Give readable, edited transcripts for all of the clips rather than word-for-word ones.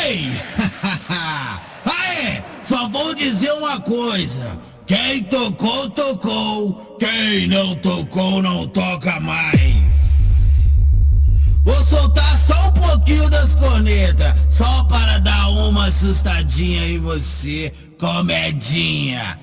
Ei! Aê! Só vou dizer uma coisa. Quem tocou, tocou. Quem não tocou, não toca mais. Vou soltar só um pouquinho das cornetas, só para dar uma assustadinha em você, comedinha.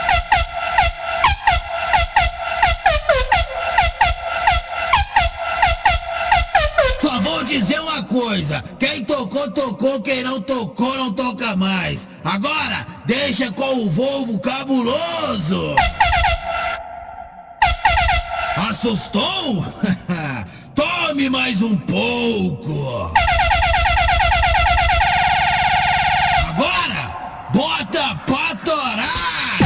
Só vou dizer uma coisa, quem tocou, tocou, quem não tocou, não toca mais. Agora, deixa com o Volvo cabuloso. Assustou? Tome mais um pouco. Agora, bota pra torar.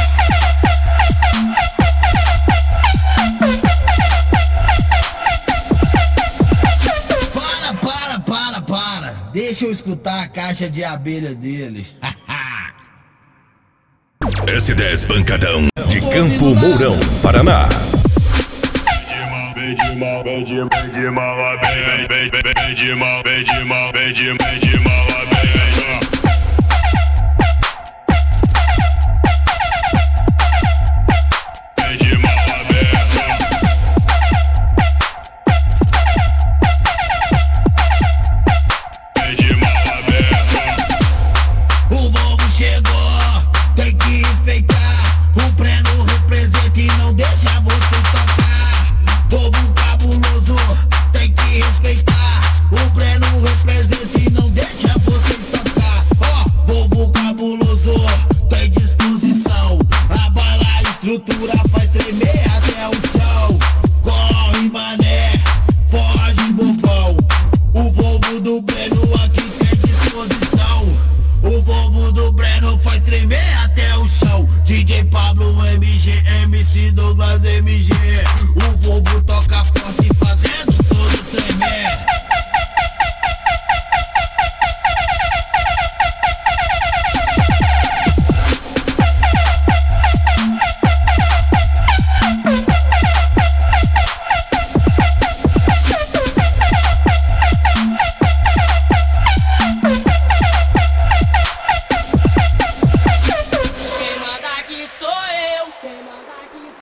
Para. Deixa eu escutar a caixa de abelha dele. S10 Pancadão de Campo Mourão, Paraná. O Volvo chegou, tem que respeitar. O Breno representa e não deixa você tocar. Volvo cabuloso, tem que respeitar. O Breno representa e não deixa você tocar. Ó, Volvo cabuloso, tem disposição. A bala, a estrutura faz tremer até o chão. Corre, mané, foge, bobão. O Volvo do Breno aqui tem disposição. O Volvo do Breno faz tremer até o chão. DJ Pablo, MG, MC Douglas, MG.